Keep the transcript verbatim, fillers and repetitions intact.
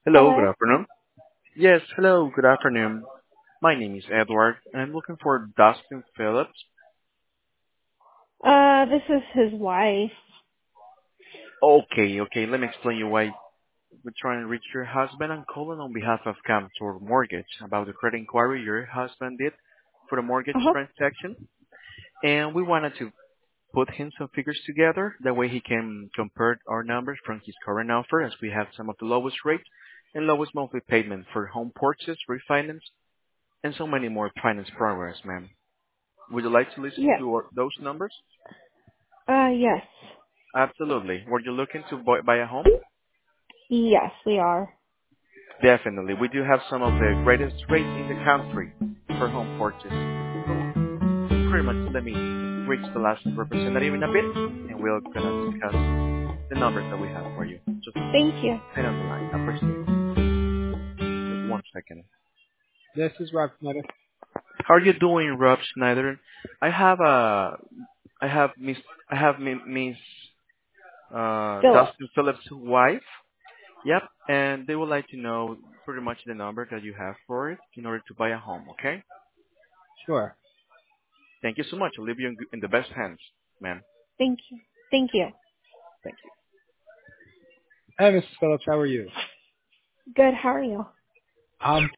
Hello, good Hello. afternoon. Yes, hello, good afternoon. My name is Edward, and I'm looking for Dustin Phillips. Uh, this is his wife. Okay, okay, let me explain you why we're trying to reach your husband. I'm calling on behalf of Camtor Mortgage about the credit inquiry your husband did for the mortgage Uh huh. transaction. And we wanted to put him some figures together. That way he can compare our numbers from his current offer, as we have some of the lowest rates and lowest monthly payment for home purchase, refinance, and so many more finance programs, ma'am. Would you like to listen Yeah. to our, those numbers? Uh, yes. Absolutely. Were you looking to buy, buy a home? Yes, we are. Definitely. We do have some of the greatest rates in the country for home purchase. So pretty much let me reach the last representative in a bit, and we're gonna discuss the numbers that we have for you. Just Thank you. stay on the line. I appreciate it. Just one second. This is Rob Schneider. How are you doing, Rob Schneider? I have a, I have Miss, I have Mi- Miss uh, Philip. Dustin Phillips' wife. Yep, and they would like to know pretty much the number that you have for it in order to buy a home, okay? Sure. Thank you so much. I'll leave you in, g- in the best hands, ma'am. Thank you. Thank you. Thank you. Hi, Missus Phillips. How are you? Good. How are you? I'm